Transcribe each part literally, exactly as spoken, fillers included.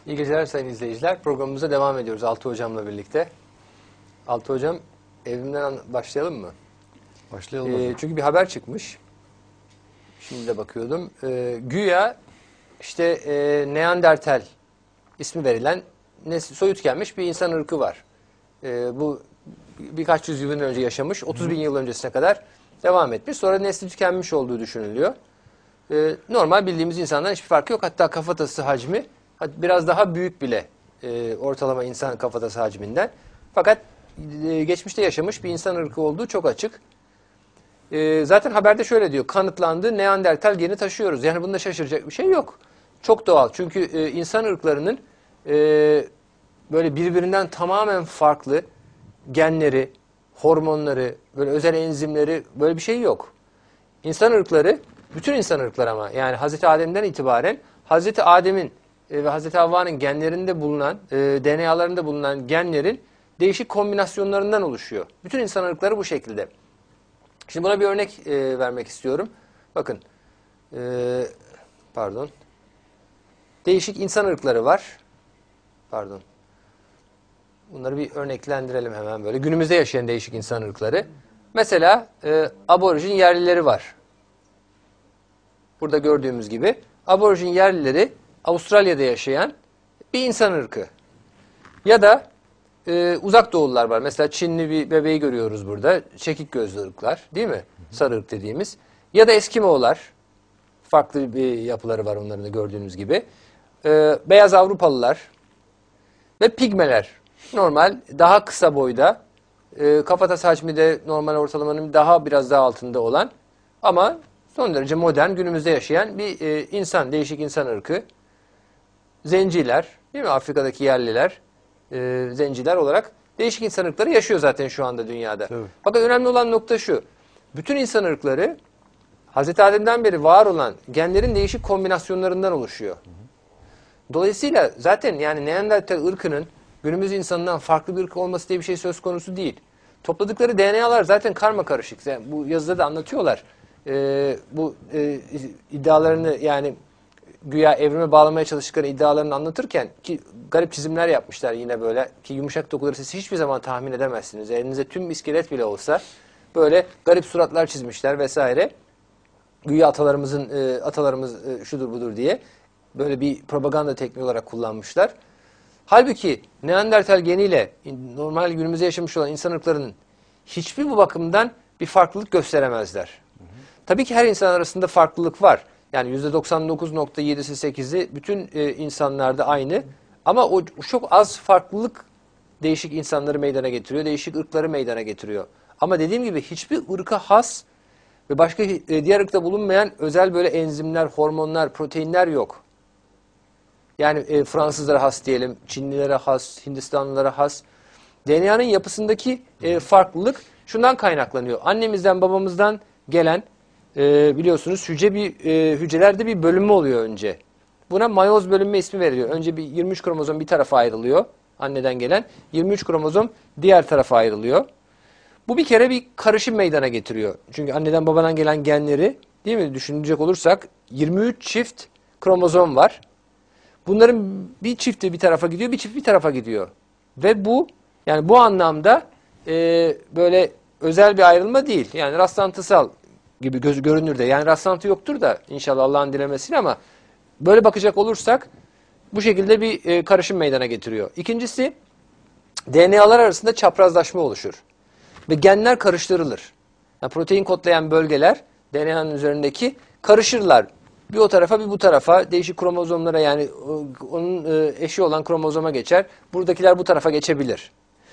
İyi geceler sayın izleyiciler. Programımıza devam ediyoruz Altı Hocam'la birlikte. Altı Hocam, evrimden başlayalım mı? Başlayalım. Ee, çünkü bir haber çıkmış. Şimdi de bakıyordum. Ee, güya işte e, Neandertal ismi verilen nesli, soyu tükenmiş bir insan ırkı var. Ee, bu birkaç yüz yıl önce yaşamış, otuz bin yıl öncesine kadar devam etmiş. Sonra nesli tükenmiş olduğu düşünülüyor. Ee, normal bildiğimiz insandan hiçbir farkı yok. Hatta kafatası hacmi biraz daha büyük bile e, ortalama insan kafatası hacminden. Fakat e, geçmişte yaşamış bir insan ırkı olduğu çok açık. E, zaten haberde şöyle diyor, kanıtlandı, Neandertal geni taşıyoruz. Yani bunda şaşıracak bir şey yok. Çok doğal. Çünkü e, insan ırklarının e, böyle birbirinden tamamen farklı genleri, hormonları, böyle özel enzimleri, böyle bir şey yok. İnsan ırkları, bütün insan ırkları ama yani Hazreti Adem'den itibaren Hazreti Adem'in e, ve Hazreti Havva'nın genlerinde bulunan, e, D N A'larında bulunan genlerin değişik kombinasyonlarından oluşuyor. Bütün insan ırkları bu şekilde. Şimdi buna bir örnek e, vermek istiyorum. Bakın, e, pardon, değişik insan ırkları var. Pardon. Bunları bir örneklendirelim hemen böyle. Günümüzde yaşayan değişik insan ırkları. Mesela e, aborjin yerlileri var. Burada gördüğümüz gibi aborjin yerlileri Avustralya'da yaşayan bir insan ırkı. Ya da e, uzak doğulular var. Mesela Çinli bir bebeği görüyoruz burada. Çekik gözlü ırklar, değil mi? Sarı ırk dediğimiz. Ya da Eskimoğullar. Farklı bir yapıları var onların da gördüğünüz gibi. E, beyaz Avrupalılar ve pigmeler. Normal, daha kısa boyda, e, kafatası hacmi de normal ortalamanın daha biraz daha altında olan ama son derece modern, günümüzde yaşayan bir e, insan, değişik insan ırkı. Zenciler, değil mi? Afrika'daki yerliler, e, zenciler olarak değişik insan ırkları yaşıyor zaten şu anda dünyada. Tabii. Fakat önemli olan nokta şu, bütün insan ırkları Hazreti Adem'den beri var olan genlerin değişik kombinasyonlarından oluşuyor. Dolayısıyla zaten yani Neandertal ırkının günümüz insanından farklı bir ırk olması diye bir şey söz konusu değil. Topladıkları D N A'lar zaten karma karışık. Yani bu yazıda da anlatıyorlar. Ee, bu e, iddialarını yani güya evrime bağlamaya çalıştıkları iddialarını anlatırken ki garip çizimler yapmışlar yine böyle ki yumuşak dokuları siz hiçbir zaman tahmin edemezsiniz. Elinizde tüm iskelet bile olsa böyle garip suratlar çizmişler vesaire. Güya atalarımızın e, atalarımız e, şudur budur diye böyle bir propaganda tekniği olarak kullanmışlar. Halbuki Neandertal geniyle normal günümüzde yaşamış olan insan ırklarının hiçbir bu bakımdan bir farklılık gösteremezler. Hı hı. Tabii ki her insan arasında farklılık var. Yani yüzde doksan dokuz nokta yedisi sekizi bütün e, insanlarda aynı. Ama o çok az farklılık değişik insanları meydana getiriyor, değişik ırkları meydana getiriyor. Ama dediğim gibi hiçbir ırka has ve başka e, diğer ırkta bulunmayan özel böyle enzimler, hormonlar, proteinler yok. Yani e, Fransızlara has diyelim, Çinlilere has, Hindistanlılara has. D N A'nın yapısındaki e, farklılık şundan kaynaklanıyor. Annemizden, babamızdan gelen e, biliyorsunuz hücre bir e, hücrelerde bir bölünme oluyor önce. Buna mayoz bölünme ismi veriliyor. Önce bir yirmi üç kromozom bir tarafa ayrılıyor. Anneden gelen yirmi üç kromozom diğer tarafa ayrılıyor. Bu bir kere bir karışım meydana getiriyor. Çünkü anneden babadan gelen genleri, değil mi, düşünecek olursak yirmi üç çift kromozom var. Bunların bir çifti bir tarafa gidiyor, bir çift bir tarafa gidiyor. Ve bu yani bu anlamda e, böyle özel bir ayrılma değil. Yani rastlantısal gibi göz görünür de. Yani rastlantı yoktur da inşallah Allah'ın dilemesiyle ama böyle bakacak olursak bu şekilde bir e, karışım meydana getiriyor. İkincisi D N A'lar arasında çaprazlaşma oluşur. Ve genler karıştırılır. Yani protein kodlayan bölgeler D N A'nın üzerindeki karışırlar. Bir o tarafa bir bu tarafa değişik kromozomlara yani onun eşi olan kromozoma geçer. Buradakiler bu tarafa geçebilir.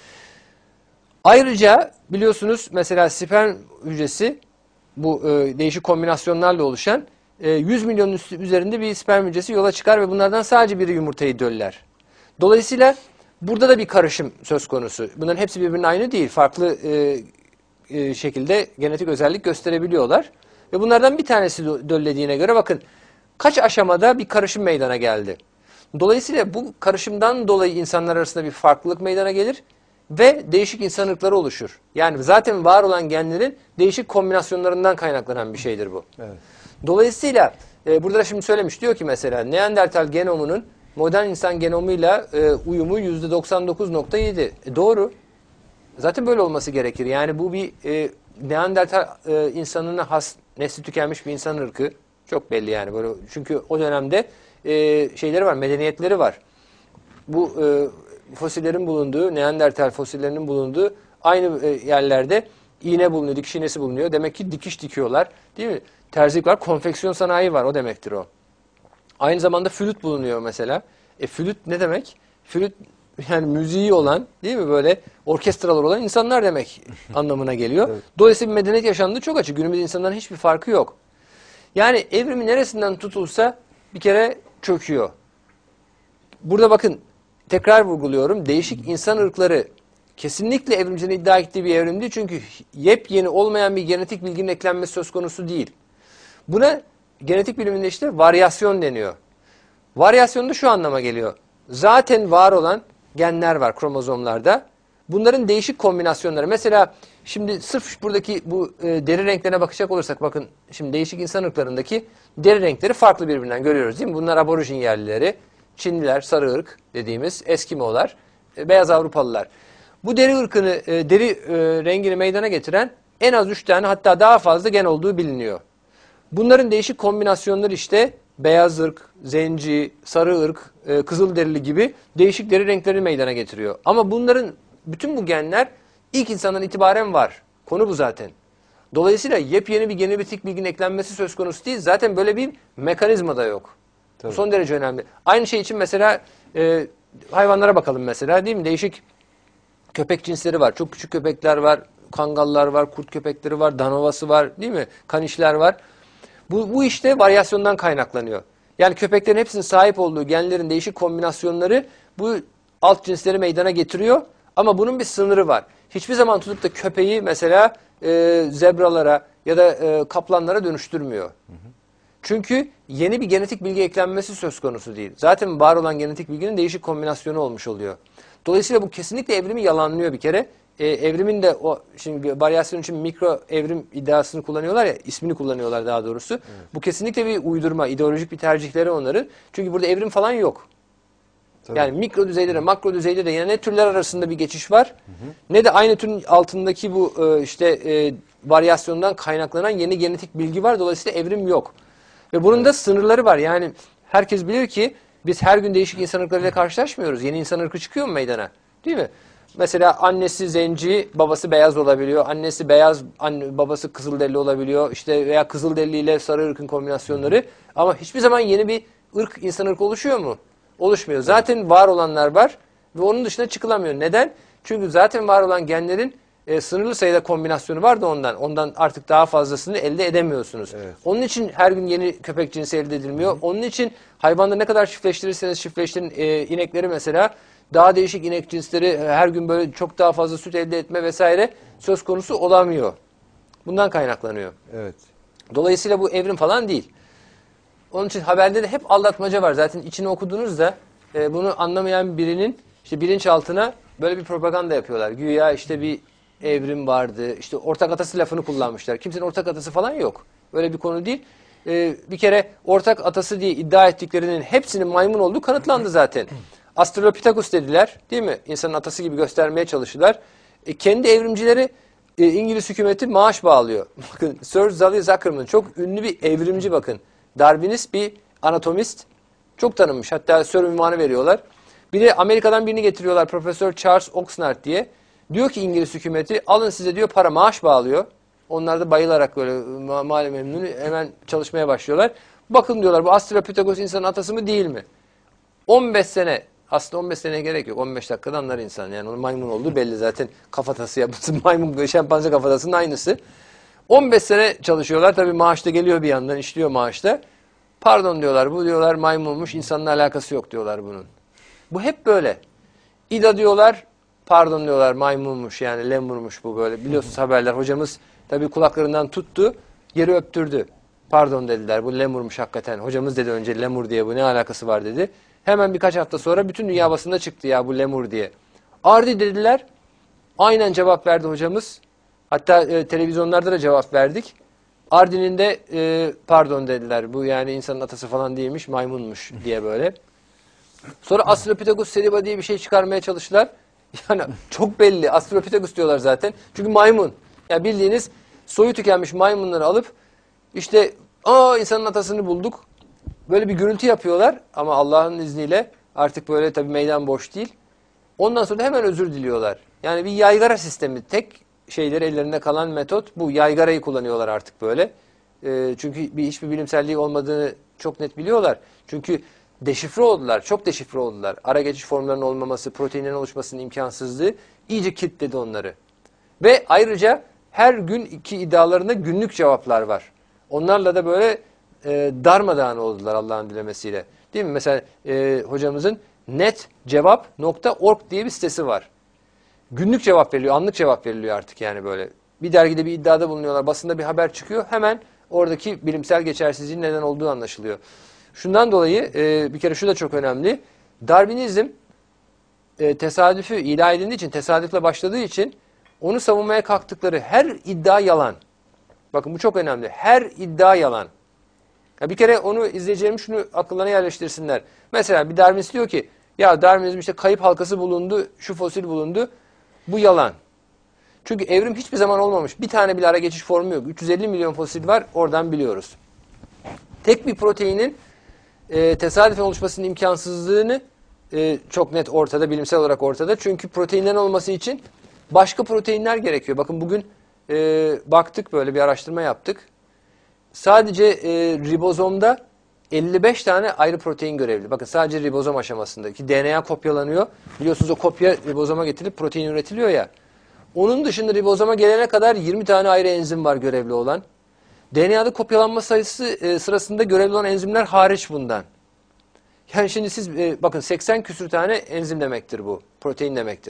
Ayrıca biliyorsunuz mesela sperm hücresi bu değişik kombinasyonlarla oluşan yüz milyonun üzerinde bir sperm hücresi yola çıkar ve bunlardan sadece biri yumurtayı döller. Dolayısıyla burada da bir karışım söz konusu. Bunların hepsi birbirine aynı değil. Farklı şekilde genetik özellik gösterebiliyorlar. Ve bunlardan bir tanesi döllediğine göre bakın kaç aşamada bir karışım meydana geldi. Dolayısıyla bu karışımdan dolayı insanlar arasında bir farklılık meydana gelir ve değişik insan ırkları oluşur. Yani zaten var olan genlerin değişik kombinasyonlarından kaynaklanan bir şeydir bu. Evet. Dolayısıyla e, burada da şimdi söylemiş diyor ki mesela Neandertal genomunun modern insan genomuyla e, uyumu yüzde doksan dokuz nokta yedi. E, doğru. Zaten böyle olması gerekir. Yani bu bir e, Neandertal e, insanına has, nesli tükenmiş bir insan ırkı. Çok belli yani. Böyle, çünkü o dönemde e, şeyleri var, medeniyetleri var. Bu e, fosillerin bulunduğu, Neandertal fosillerinin bulunduğu aynı e, yerlerde iğne bulunuyor, dikiş iğnesi bulunuyor. Demek ki dikiş dikiyorlar. Değil mi? Terzilik var, konfeksiyon sanayi var. O demektir o. Aynı zamanda flüt bulunuyor mesela. E flüt ne demek? Flüt yani müziği olan, değil mi, böyle orkestralar olan insanlar demek anlamına geliyor. Evet. Dolayısıyla bir medeniyet yaşandığı çok açık. Günümüz insanların hiçbir farkı yok. Yani evrimi neresinden tutulsa bir kere çöküyor. Burada bakın tekrar vurguluyorum. Değişik insan ırkları kesinlikle evrimcinin iddia ettiği bir evrim değil. Çünkü yepyeni olmayan bir genetik bilginin eklenmesi söz konusu değil. Buna genetik biliminde işte varyasyon deniyor. Varyasyon da şu anlama geliyor. Zaten var olan genler var kromozomlarda. Bunların değişik kombinasyonları. Mesela şimdi sırf buradaki bu e, deri renklerine bakacak olursak bakın şimdi değişik insan ırklarındaki deri renkleri farklı birbirinden görüyoruz değil mi? Bunlar aborjin yerlileri, Çinliler, sarı ırk dediğimiz Eskimolar, e, beyaz Avrupalılar. Bu deri ırkını, e, deri e, rengini meydana getiren en az üç tane hatta daha fazla gen olduğu biliniyor. Bunların değişik kombinasyonları işte beyaz ırk, zenci, sarı ırk, e, kızılderili gibi değişik deri renklerini meydana getiriyor. Ama bunların bütün bu genler ilk insandan itibaren var. Konu bu zaten. Dolayısıyla yepyeni bir genetik bilginin eklenmesi söz konusu değil. Zaten böyle bir mekanizma da yok. Bu son derece önemli. Aynı şey için mesela e, hayvanlara bakalım mesela değil mi? Değişik köpek cinsleri var. Çok küçük köpekler var, kangallar var, kurt köpekleri var, danovası var değil mi? Kanişler var. Bu, bu işte varyasyondan kaynaklanıyor. Yani köpeklerin hepsinin sahip olduğu genlerin değişik kombinasyonları bu alt cinsleri meydana getiriyor. Ama bunun bir sınırı var. Hiçbir zaman tutup da köpeği mesela e, zebralara ya da e, kaplanlara dönüştürmüyor. Hı hı. Çünkü yeni bir genetik bilgi eklenmesi söz konusu değil. Zaten var olan genetik bilginin değişik kombinasyonu olmuş oluyor. Dolayısıyla bu kesinlikle evrimi yalanlıyor bir kere. Ee, evrimin de o şimdi varyasyon için mikro evrim iddiasını kullanıyorlar ya, ismini kullanıyorlar daha doğrusu. Evet. Bu kesinlikle bir uydurma, ideolojik bir tercihleri onların. Çünkü burada evrim falan yok. Tabii. Yani mikro düzeyde de makro düzeyde de yine ne türler arasında bir geçiş var, hı hı, ne de aynı türün altındaki bu e, işte e, varyasyondan kaynaklanan yeni genetik bilgi var. Dolayısıyla evrim yok. Ve bunun evet, da sınırları var. Yani herkes bilir ki biz her gün değişik insan ırklarıyla karşılaşmıyoruz. Yeni insan ırkı çıkıyor mu meydana? Değil mi? Mesela annesi zenci, babası beyaz olabiliyor. Annesi beyaz, anne, babası kızılderili olabiliyor. İşte veya kızılderili ile sarı ırkın kombinasyonları. Ama hiçbir zaman yeni bir ırk, insan ırkı oluşuyor mu? Oluşmuyor. Zaten var olanlar var ve onun dışına çıkılamıyor. Neden? Çünkü zaten var olan genlerin e, sınırlı sayıda kombinasyonu var da ondan. Ondan artık daha fazlasını elde edemiyorsunuz. Evet. Onun için her gün yeni köpek cinsi elde edilmiyor. Hı hı. Onun için hayvanları ne kadar çiftleştirirseniz çiftleştirin, e, inekleri mesela daha değişik inek cinsleri her gün böyle çok daha fazla süt elde etme vesaire söz konusu olamıyor. Bundan kaynaklanıyor. Evet. Dolayısıyla bu evrim falan değil. Onun için haberde de hep aldatmaca var. Zaten içini okuduğunuzda e, bunu anlamayan birinin işte bilinçaltına böyle bir propaganda yapıyorlar. Güya işte bir evrim vardı. İşte ortak atası lafını kullanmışlar. Kimsenin ortak atası falan yok. Öyle bir konu değil. E, bir kere ortak atası diye iddia ettiklerinin hepsinin maymun olduğu kanıtlandı zaten. Australopithecus dediler, değil mi? İnsanın atası gibi göstermeye çalıştılar. E, kendi evrimcileri e, İngiliz hükümeti maaş bağlıyor. Bakın Sir Zali Zuckerman çok ünlü bir evrimci bakın. Darwinist bir anatomist. Çok tanınmış. Hatta Sir ünvanı veriyorlar. Bir de Amerika'dan birini getiriyorlar. Profesör Charles Oxnard diye. Diyor ki İngiliz hükümeti alın size diyor para maaş bağlıyor. Onlar da bayılarak böyle mali memnun hemen çalışmaya başlıyorlar. Bakın diyorlar bu Australopithecus insanın atası mı değil mi? on beş sene aslında on beş seneye gerek yok. on beş dakikada anlar insan. Yani onun maymun olduğu belli zaten. Kafatası yapısı maymun şempanze kafatasının aynısı. on beş sene çalışıyorlar. Tabii maaş da geliyor bir yandan işliyor maaşta. Pardon diyorlar bu diyorlar maymunmuş insanla alakası yok diyorlar bunun. Bu hep böyle. İda diyorlar pardon diyorlar maymunmuş yani lemurmuş bu böyle. Biliyorsunuz haberler hocamız tabii kulaklarından tuttu yeri öptürdü. Pardon dediler bu lemurmuş hakikaten. Hocamız dedi önce lemur diye bu ne alakası var dedi. Hemen birkaç hafta sonra bütün dünya basında çıktı ya bu lemur diye. Ardi dediler. Aynen cevap verdi hocamız. Hatta e, televizyonlarda da cevap verdik. Ardi'nin de e, pardon dediler. Bu yani insanın atası falan değilmiş maymunmuş diye böyle. Sonra Australopithecus sediba diye bir şey çıkarmaya çalıştılar. Yani çok belli. Australopithecus diyorlar zaten. Çünkü maymun. Yani bildiğiniz soyu tükenmiş maymunları alıp işte aa insanın atasını bulduk. Böyle bir gürültü yapıyorlar ama Allah'ın izniyle artık böyle tabii meydan boş değil. Ondan sonra da hemen özür diliyorlar. Yani bir yaygara sistemi. Tek şeyleri ellerinde kalan metot bu. Yaygarayı kullanıyorlar artık böyle. E, çünkü bir hiçbir bilimselliği olmadığını çok net biliyorlar. Çünkü deşifre oldular. Çok deşifre oldular. Ara geçiş formlarının olmaması, proteinlerin oluşmasının imkansızlığı iyice kilitledi onları. Ve ayrıca her gün iki iddialarında günlük cevaplar var. Onlarla da böyle e, darmadağın oldular Allah'ın dilemesiyle. Değil mi? Mesela e, hocamızın netcevap nokta org diye bir sitesi var. Günlük cevap veriliyor, anlık cevap veriliyor artık yani böyle. Bir dergide bir iddiada bulunuyorlar, basında bir haber çıkıyor. Hemen oradaki bilimsel geçersizliğin neden olduğu anlaşılıyor. Şundan dolayı e, bir kere şu da çok önemli. Darwinizm e, tesadüfü ilah edildiği için, tesadüfle başladığı için onu savunmaya kalktıkları her iddia yalan. Bakın bu çok önemli. Her iddia yalan. Ya bir kere onu izleyeceğim şunu akıllarına yerleştirsinler. Mesela bir Darwinist diyor ki ya Darwinizm işte kayıp halkası bulundu, şu fosil bulundu. Bu yalan. Çünkü evrim hiçbir zaman olmamış. Bir tane bile ara geçiş formu yok. üç yüz elli milyon fosil var. Oradan biliyoruz. Tek bir proteinin e, tesadüfen oluşmasının imkansızlığını e, çok net ortada, bilimsel olarak ortada. Çünkü proteinlerin olması için başka proteinler gerekiyor. Bakın bugün e, baktık böyle bir araştırma yaptık. Sadece e, ribozomda elli beş tane ayrı protein görevli. Bakın sadece ribozom aşamasındaki D N A kopyalanıyor. Biliyorsunuz o kopya ribozoma getirilip protein üretiliyor ya. Onun dışında ribozoma gelene kadar yirmi tane ayrı enzim var görevli olan. D N A'da kopyalanma sayısı e, sırasında görevli olan enzimler hariç bundan. Yani şimdi siz e, bakın seksen küsür tane enzim demektir bu. Protein demektir.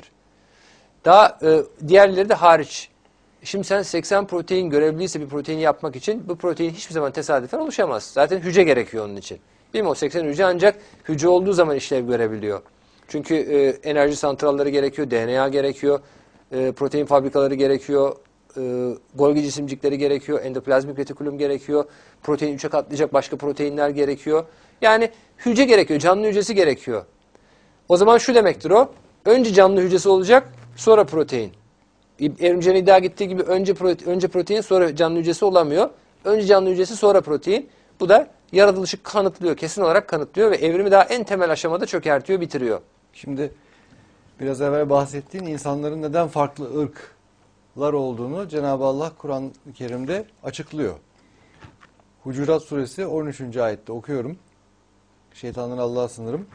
Daha e, diğerleri de hariç. Şimdi sen seksen protein görevliyse bir proteini yapmak için bu protein hiçbir zaman tesadüfen oluşamaz. Zaten hücre gerekiyor onun için. Değil mi? O seksen hücre ancak hücre olduğu zaman işlev görebiliyor. Çünkü e, enerji santralları gerekiyor, D N A gerekiyor, e, protein fabrikaları gerekiyor, e, Golgi cisimcikleri gerekiyor, endoplazmik retikulum gerekiyor, protein üçe katlayacak başka proteinler gerekiyor. Yani hücre gerekiyor, canlı hücresi gerekiyor. O zaman şu demektir o, önce canlı hücresi olacak, sonra protein. Evrimcilerin iddia gittiği gibi önce protein, önce protein sonra canlı hücresi olamıyor. Önce canlı hücresi sonra protein. Bu da yaratılışı kanıtlıyor, kesin olarak kanıtlıyor ve evrimi daha en temel aşamada çökertiyor, bitiriyor. Şimdi biraz evvel bahsettiğin insanların neden farklı ırklar olduğunu Cenab-ı Allah Kur'an-ı Kerim'de açıklıyor. Hucurat Suresi on üçüncü ayette okuyorum. Şeytandan Allah'a sınırım.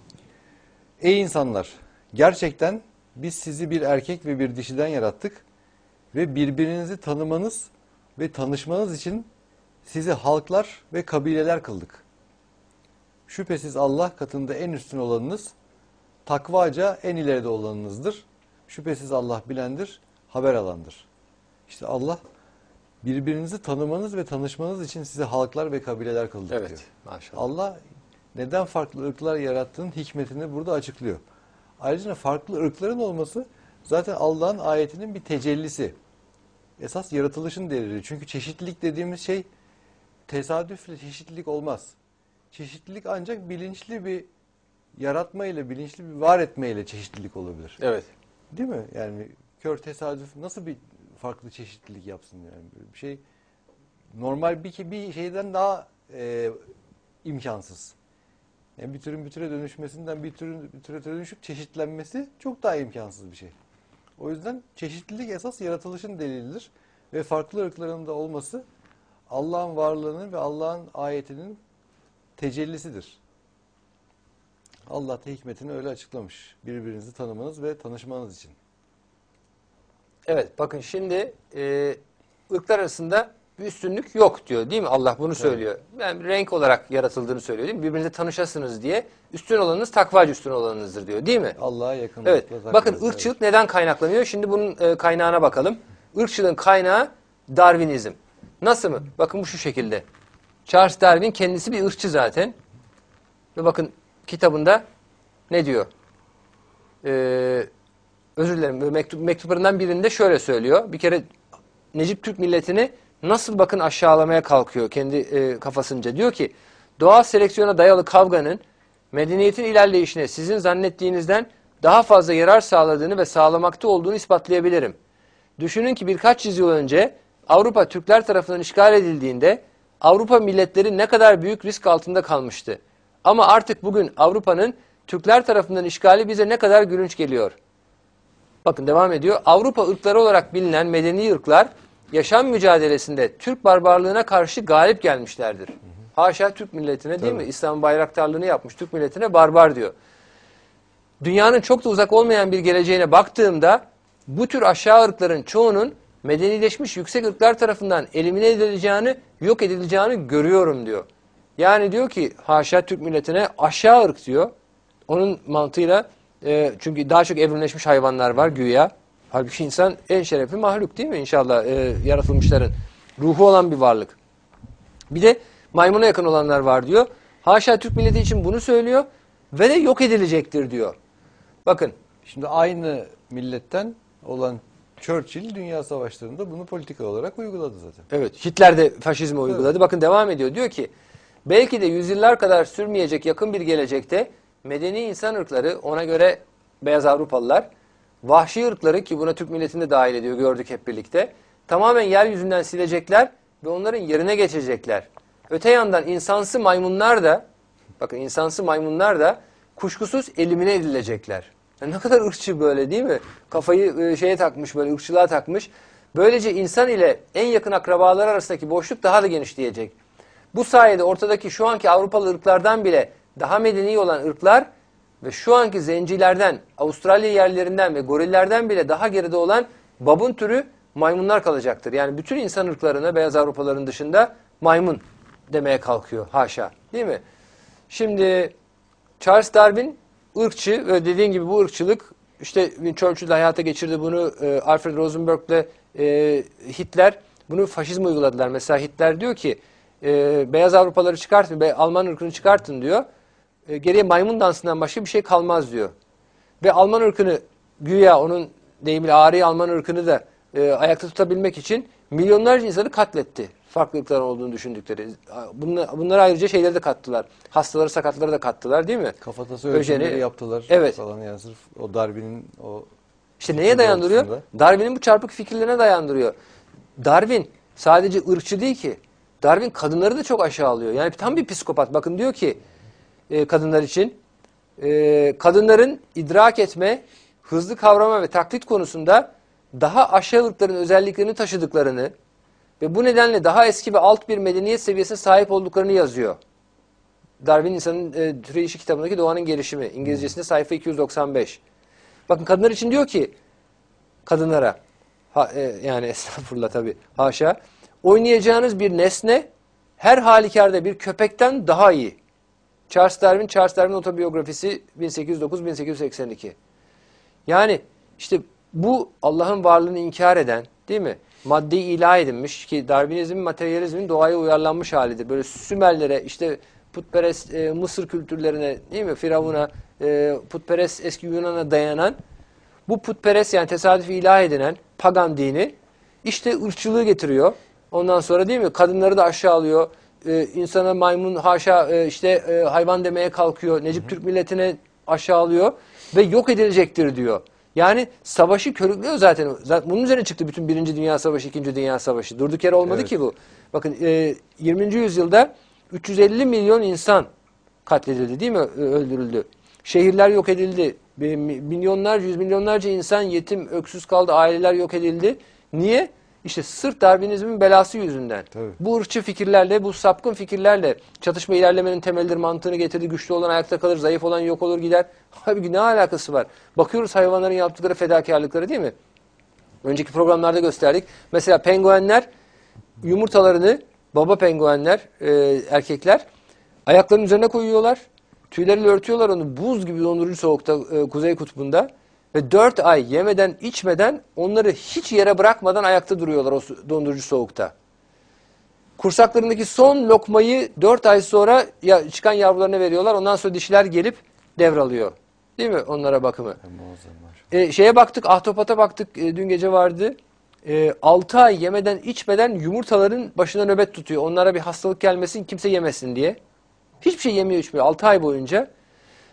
Ey insanlar! Gerçekten biz sizi bir erkek ve bir dişiden yarattık ve birbirinizi tanımanız ve tanışmanız için sizi halklar ve kabileler kıldık. Şüphesiz Allah katında en üstün olanınız, takvaca en ileride olanınızdır. Şüphesiz Allah bilendir, haber alandır. İşte Allah birbirinizi tanımanız ve tanışmanız için sizi halklar ve kabileler kıldık evet, diyor. Maşallah. Allah neden farklı ırklar yarattığının hikmetini burada açıklıyor. Ayrıca farklı ırkların olması zaten Allah'ın ayetinin bir tecellisi. Esas yaratılışın delili. Çünkü çeşitlilik dediğimiz şey tesadüfle çeşitlilik olmaz. Çeşitlilik ancak bilinçli bir yaratma ile, bilinçli bir var etme ile çeşitlilik olabilir. Evet. Değil mi? Yani kör tesadüf nasıl bir farklı çeşitlilik yapsın yani böyle bir şey normal bir bir şeyden daha e, imkansız. Yani bir türün bir türe dönüşmesinden bir türün bir türe dönüşüp çeşitlenmesi çok daha imkansız bir şey. O yüzden çeşitlilik esas yaratılışın delilidir ve farklı ırkların da olması Allah'ın varlığının ve Allah'ın ayetinin tecellisidir. Allah da hikmetini öyle açıklamış. Birbirinizi tanımanız ve tanışmanız için. Evet, bakın şimdi e, ırklar arasında bir üstünlük yok diyor değil mi? Allah bunu söylüyor. Yani renk olarak yaratıldığını söylüyor değil mi? Birbirinize tanışasınız diye. Üstün olanınız takvacı üstün olanınızdır diyor değil mi? Allah'a yakın. Evet. Bakın ırkçılık neden kaynaklanıyor? Şimdi bunun e, kaynağına bakalım. Irkçılığın kaynağı Darwinizm. Nasıl mı? Bakın bu şu şekilde. Charles Darwin kendisi bir ırkçı zaten. Ve bakın kitabında ne diyor? Eee Özür dilerim. Mektup, mektuplarından birinde şöyle söylüyor. Bir kere Necip Türk milletini nasıl bakın aşağılamaya kalkıyor kendi e, kafasınca. Diyor ki doğal seleksiyona dayalı kavganın medeniyetin ilerleyişine sizin zannettiğinizden daha fazla yarar sağladığını ve sağlamakta olduğunu ispatlayabilirim. Düşünün ki birkaç yüzyıl önce Avrupa Türkler tarafından işgal edildiğinde Avrupa milletleri ne kadar büyük risk altında kalmıştı. Ama artık bugün Avrupa'nın Türkler tarafından işgali bize ne kadar gülünç geliyor. Bakın devam ediyor. Avrupa ırkları olarak bilinen medeni ırklar yaşam mücadelesinde Türk barbarlığına karşı galip gelmişlerdir. Haşa Türk milletine değil Tabii. mi? İslam bayraktarlığını yapmış Türk milletine barbar diyor. Dünyanın çok da uzak olmayan bir geleceğine baktığımda bu tür aşağı ırkların çoğunun medenileşmiş yüksek ırklar tarafından elimine edileceğini, yok edileceğini görüyorum diyor. Yani diyor ki haşa Türk milletine aşağı ırk diyor. Onun mantığıyla e, çünkü daha çok evrimleşmiş hayvanlar var güya. Halbuki insan en şerefli mahluk değil mi inşallah e, yaratılmışların. Ruhu olan bir varlık. Bir de maymuna yakın olanlar var diyor. Haşa Türk milleti için bunu söylüyor ve de yok edilecektir diyor. Bakın. Şimdi aynı milletten olan Churchill Dünya Savaşları'nda bunu politika olarak uyguladı zaten. Evet, Hitler de faşizmi uyguladı. Evet. Bakın devam ediyor. Diyor ki, belki de yüzyıllar kadar sürmeyecek yakın bir gelecekte medeni insan ırkları, ona göre beyaz Avrupalılar, vahşi ırkları ki buna Türk milletini de dahil ediyor, gördük hep birlikte, tamamen yeryüzünden silecekler ve onların yerine geçecekler. Öte yandan insansı maymunlar da, bakın insansı maymunlar da kuşkusuz elimine edilecekler. Yani ne kadar ırkçı böyle değil mi? Kafayı şeye takmış, böyle ırkçılığa takmış. Böylece insan ile en yakın akrabalar arasındaki boşluk daha da genişleyecek. Bu sayede ortadaki şu anki Avrupalı ırklardan bile daha medeni olan ırklar ve şu anki zencilerden, Avustralya yerlerinden ve gorillerden bile daha geride olan babun türü maymunlar kalacaktır. Yani bütün insan ırklarına beyaz Avrupalıların dışında maymun demeye kalkıyor. Haşa. Değil mi? Şimdi Charles Darwin ırkçı ve dediğin gibi bu ırkçılık işte Churchill hayata geçirdi bunu, e, Alfred Rosenberg'le e, Hitler bunu faşizm uyguladılar. Mesela Hitler diyor ki e, beyaz Avrupaları çıkartın, be, Alman ırkını çıkartın diyor. E, geriye maymun dansından başka bir şey kalmaz diyor. Ve Alman ırkını güya onun deyimiyle ari Alman ırkını da e, ayakta tutabilmek için milyonlarca insanı katletti. Farklı ırklar olduğunu düşündükleri. Bunlar, bunlara ayrıca şeyleri de kattılar. Hastaları, sakatları da kattılar değil mi? Kafatası ölçümleri yaptılar evet. falan yani sırf o Darwin'in o... İşte neye dayandırıyor? Darwin'in bu çarpık fikirlerine dayandırıyor. Darwin sadece ırkçı değil ki. Darwin kadınları da çok aşağılıyor. Yani tam bir psikopat. Bakın diyor ki e, kadınlar için e, kadınların idrak etme, hızlı kavrama ve taklit konusunda daha aşağı ırkların özelliklerini taşıdıklarını ve bu nedenle daha eski ve alt bir medeniyet seviyesine sahip olduklarını yazıyor. Darwin insanın e, Türeyişi kitabındaki Doğanın Gelişimi. İngilizcesinde sayfa iki yüz doksan beş. Bakın kadınlar için diyor ki kadınlara ha, e, yani estağfurullah tabii haşa oynayacağınız bir nesne her halükarda bir köpekten daha iyi. Charles Darwin, Charles Darwin otobiyografisi bin sekiz yüz dokuz bin sekiz yüz seksen iki. Yani işte bu Allah'ın varlığını inkar eden değil mi? Maddeyi ilah edinmiş ki Darwinizmin, materyalizmin doğaya uyarlanmış halidir. Böyle Sümerlere, işte putperest e, Mısır kültürlerine değil mi? Firavun'a, e, putperest eski Yunan'a dayanan bu putperest yani tesadüfi ilah edinen pagan dini işte ırkçılığı getiriyor. Ondan sonra değil mi? Kadınları da aşağılıyor. Ee, insana maymun haşa e, işte e, hayvan demeye kalkıyor. Necip hı hı. Türk milletine aşağılıyor ve yok edilecektir diyor. Yani savaşı körüklüyor zaten. Zaten bunun üzerine çıktı bütün Birinci Dünya Savaşı, İkinci Dünya Savaşı. Durduk yere olmadı evet. ki bu. Bakın e, yirminci yüzyılda üç yüz elli milyon insan katledildi değil mi? Öldürüldü. Şehirler yok edildi. Milyonlarca, yüz milyonlarca insan yetim, öksüz kaldı. Aileler yok edildi. Niye? İşte sırf Darwinizmin belası yüzünden. Tabii. Bu ırkçı fikirlerle, bu sapkın fikirlerle çatışma ilerlemenin temelidir mantığını getirdi. Güçlü olan ayakta kalır, zayıf olan yok olur gider. Halbuki ne alakası var? Bakıyoruz hayvanların yaptıkları fedakarlıkları değil mi? Önceki programlarda gösterdik. Mesela penguenler yumurtalarını, baba penguenler, e, erkekler ayaklarının üzerine koyuyorlar. Tüyleriyle örtüyorlar onu buz gibi dondurucu soğukta e, Kuzey Kutbu'nda. Ve dört ay yemeden içmeden onları hiç yere bırakmadan ayakta duruyorlar o dondurucu soğukta. Kursaklarındaki son lokmayı dört ay sonra ya, çıkan yavrularına veriyorlar. Ondan sonra dişiler gelip devralıyor. Değil mi onlara bakımı? E, şeye baktık, ahtapota baktık. E, dün gece vardı. E, altı ay yemeden içmeden yumurtaların başına nöbet tutuyor. Onlara bir hastalık gelmesin, kimse yemesin diye. Hiçbir şey yemiyor içmiyor altı ay boyunca.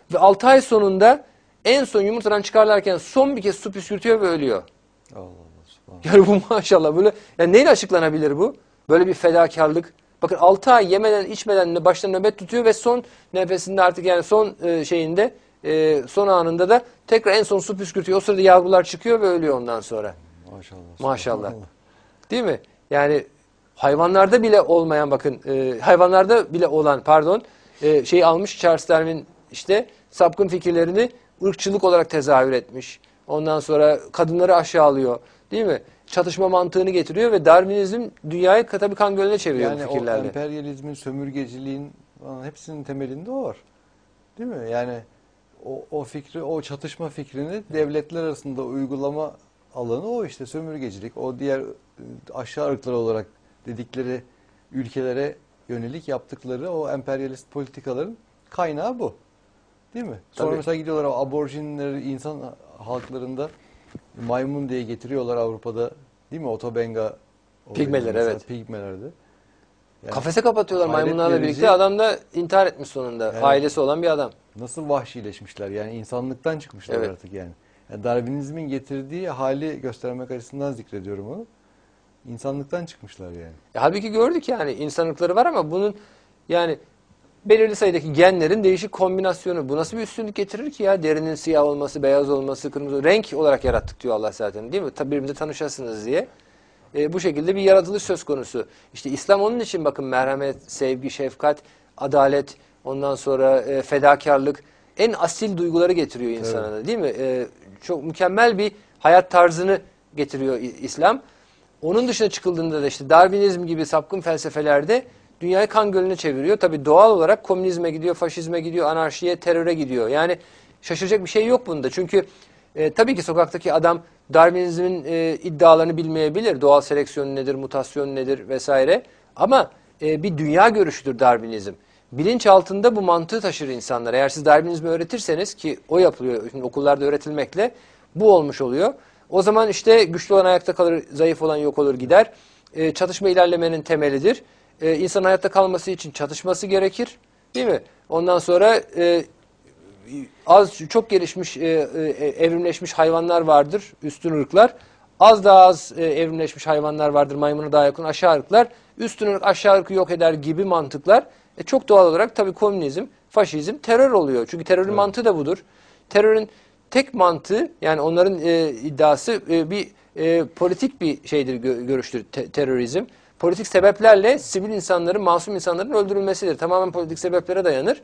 Ve altı ay sonunda en son yumurtadan çıkarlarken son bir kez su püskürtüyor ve ölüyor. Allah Allah. Yani bu maşallah böyle, yani neyle açıklanabilir bu? Böyle bir fedakarlık. Bakın altı ay yemeden içmeden başta nöbet tutuyor ve son nefesinde artık, yani son e, şeyinde e, son anında da tekrar en son su püskürtüyor. O sırada yavrular çıkıyor ve ölüyor ondan sonra. Maşallah. Maşallah. Değil mi? Yani hayvanlarda bile olmayan, bakın e, hayvanlarda bile olan pardon e, şeyi almış Charles Darwin, işte sapkın fikirlerini ırkçılık olarak tezahür etmiş. Ondan sonra kadınları aşağılıyor. Değil mi? Çatışma mantığını getiriyor ve Darwinizm dünyayı tabii kan gölüne çeviriyor Yani bu o fikirlerle. emperyalizmin, sömürgeciliğin falan hepsinin temelinde o var. Değil mi? Yani o, o fikri, o çatışma fikrini devletler arasında uygulama alanı o işte sömürgecilik. O diğer e, aşağı ırklar olarak dedikleri ülkelere yönelik yaptıkları o emperyalist politikaların kaynağı bu. Değil mi? Sonra Tabii. mesela gidiyorlar o aborjinleri insan halklarında maymun diye getiriyorlar Avrupa'da. Değil mi? Otobenga Pigmeler, mesela, evet. Pigmelerde. Yani Kafese kapatıyorlar hayret maymunlarla verici. birlikte. Adam da intihar etmiş sonunda. Yani- Ailesi olan bir adam. Nasıl vahşileşmişler yani insanlıktan çıkmışlar Evet. artık yani. yani. Darwinizmin getirdiği hali göstermek açısından zikrediyorum onu. İnsanlıktan çıkmışlar yani. E, halbuki gördük yani insan ırkları var ama bunun yani belirli sayıdaki genlerin değişik kombinasyonu. Bu nasıl bir üstünlük getirir ki ya? Derinin siyah olması, beyaz olması, kırmızı renk olarak yarattık diyor Allah zaten, değil mi? Tabi birbirimize tanışasınız diye. E, bu şekilde bir yaratılış söz konusu. İşte İslam onun için bakın merhamet, sevgi, şefkat, adalet, ondan sonra e, fedakarlık, en asil duyguları getiriyor insana da, değil mi? E, çok mükemmel bir hayat tarzını getiriyor İ- İslam. Onun dışına çıkıldığında da işte Darwinizm gibi sapkın felsefelerde dünyayı kan gölüne çeviriyor. Tabii doğal olarak komünizme gidiyor, faşizme gidiyor, anarşiye, teröre gidiyor. Yani şaşıracak bir şey yok bunda. Çünkü e, tabii ki sokaktaki adam Darwinizmin e, iddialarını bilmeyebilir. Doğal seleksiyon nedir, mutasyon nedir vesaire. Ama e, bir dünya görüşüdür Darwinizm. Bilinç altında bu mantığı taşır insanlar. Eğer siz Darwinizmi öğretirseniz, ki o yapılıyor şimdi okullarda öğretilmekle, bu olmuş oluyor. O zaman işte güçlü olan ayakta kalır, zayıf olan yok olur gider. E, çatışma ilerlemenin temelidir. E, insan hayatta kalması için çatışması gerekir. Değil mi? Ondan sonra e, az çok gelişmiş, e, e, evrimleşmiş hayvanlar vardır, üstün ırklar. Az daha az e, evrimleşmiş hayvanlar vardır, maymuna daha yakın aşağı ırklar. Üstün ırk aşağı ırkı yok eder gibi mantıklar. E, çok doğal olarak tabii komünizm, faşizm, terör oluyor. Çünkü terörün Evet. mantığı da budur. Terörün tek mantığı, yani onların e, iddiası e, bir e, politik bir şeydir, gö- görüştür te- terörizm. Politik sebeplerle sivil insanların, masum insanların öldürülmesidir. Tamamen politik sebeplere dayanır.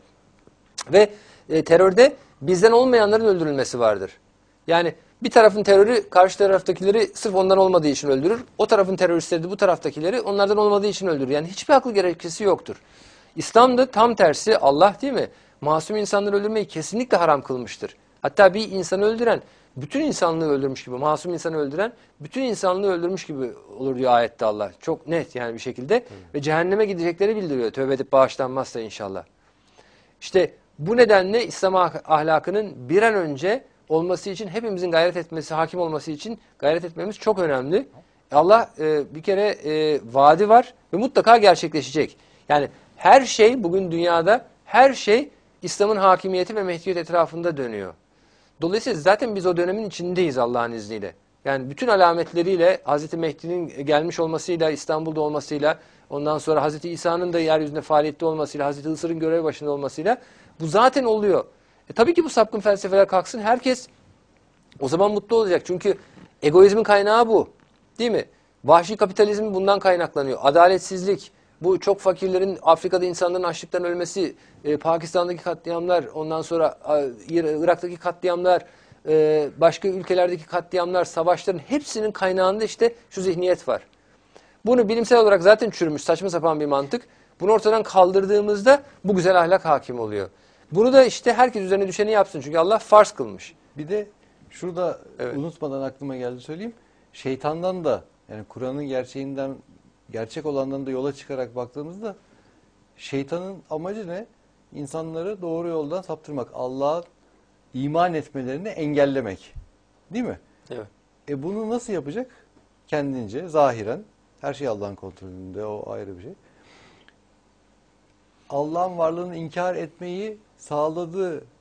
Ve e, terörde bizden olmayanların öldürülmesi vardır. Yani bir tarafın terörü karşı taraftakileri sırf ondan olmadığı için öldürür. O tarafın teröristleri de bu taraftakileri onlardan olmadığı için öldürür. Yani hiçbir akıl gerekçesi yoktur. İslam'da tam tersi, Allah değil mi? Masum insanları öldürmeyi kesinlikle haram kılmıştır. Hatta bir insanı öldüren bütün insanlığı öldürmüş gibi, masum insanı öldüren bütün insanlığı öldürmüş gibi olur diyor ayette Allah. Çok net yani bir şekilde. Evet. Ve cehenneme gidecekleri bildiriyor. Tövbe edip bağışlanmazsa inşallah. İşte bu nedenle İslam ahlakının bir an önce olması için hepimizin gayret etmesi, hakim olması için gayret etmemiz çok önemli. Allah e, bir kere e, vaadi var ve mutlaka gerçekleşecek. Yani her şey bugün dünyada, her şey İslam'ın hakimiyeti ve mehdiyet etrafında dönüyor. Dolayısıyla zaten biz o dönemin içindeyiz Allah'ın izniyle. Yani bütün alametleriyle, Hazreti Mehdi'nin gelmiş olmasıyla, İstanbul'da olmasıyla, ondan sonra Hazreti İsa'nın da yeryüzünde faaliyette olmasıyla, Hazreti Hısır'ın görev başında olmasıyla bu zaten oluyor. E tabii ki bu sapkın felsefeler kalksın, herkes o zaman mutlu olacak. Çünkü egoizmin kaynağı bu. Değil mi? Vahşi kapitalizm bundan kaynaklanıyor. Adaletsizlik, bu çok fakirlerin, Afrika'da insanların açlıktan ölmesi, e, Pakistan'daki katliamlar, ondan sonra e, Irak'taki katliamlar, e, başka ülkelerdeki katliamlar, savaşların hepsinin kaynağında işte şu zihniyet var. Bunu bilimsel olarak zaten çürümüş, saçma sapan bir mantık. Bunu ortadan kaldırdığımızda bu güzel ahlak hakim oluyor. Bunu da işte herkes üzerine düşeni yapsın. Çünkü Allah farz kılmış. Bir de şurada Evet. unutmadan aklıma geldi söyleyeyim. Şeytandan da yani Kur'an'ın gerçeğinden, gerçek olandan da yola çıkarak baktığımızda şeytanın amacı ne? İnsanları doğru yoldan saptırmak. Allah'a iman etmelerini engellemek. Değil mi? Evet. E bunu nasıl yapacak? Kendince, zahiren. Her şey Allah'ın kontrolünde, o ayrı bir şey. Allah'ın varlığını inkar etmeyi sağladığı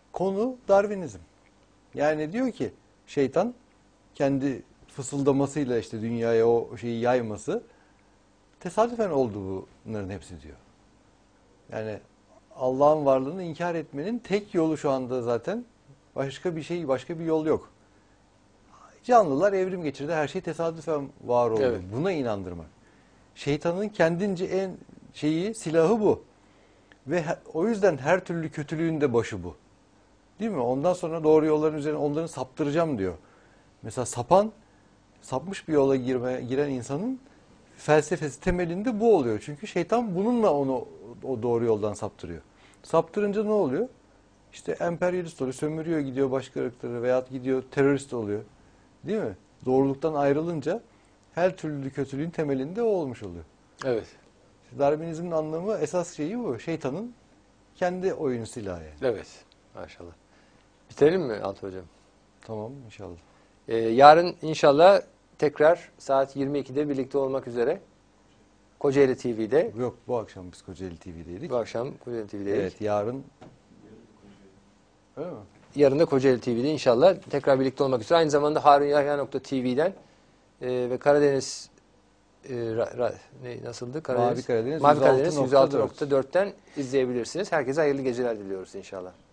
Konu Darwinizm. Yani diyor ki şeytan kendi fısıldamasıyla işte dünyaya o şeyi yayması tesadüfen oldu bunların hepsi diyor. Yani Allah'ın varlığını inkar etmenin tek yolu şu anda zaten başka bir şey, başka bir yol yok. Canlılar evrim geçirdi, her şey tesadüfen var oldu. Evet. Buna inandırmak. Şeytanın kendince en şeyi, silahı bu. Ve he- o yüzden her türlü kötülüğün de başı bu. Değil mi? Ondan sonra doğru yolların üzerine onları saptıracağım diyor. Mesela sapan, sapmış bir yola girme, giren insanın felsefesi temelinde bu oluyor. Çünkü şeytan bununla onu o doğru yoldan saptırıyor. Saptırınca ne oluyor? İşte emperyalist oluyor, sömürüyor, gidiyor başka ırkları veya gidiyor terörist oluyor. Değil mi? Doğruluktan ayrılınca her türlü kötülüğün temelinde o olmuş oluyor. Evet. Darwinizmin anlamı esas şeyi bu. Şeytanın kendi oyun silahı. Yani. Evet. Maşallah. Bitirelim mi Altı Hocam? Tamam inşallah. Ee, yarın inşallah tekrar saat yirmi ikide birlikte olmak üzere Kocaeli T V'de. Yok bu akşam biz Kocaeli T V'deydik. Bu akşam Kocaeli T V'deydik. Evet yarın. Öyle mi? Yarın da Kocaeli T V'de inşallah tekrar birlikte olmak üzere. Aynı zamanda harunyahya nokta tv'den e, ve Karadeniz e, ra, ra, ne, nasıldı? Karadeniz, Mavi Karadeniz Mavi Karadeniz yüz altı yüz altı nokta nokta dört'ten izleyebilirsiniz. Herkese hayırlı geceler diliyoruz inşallah.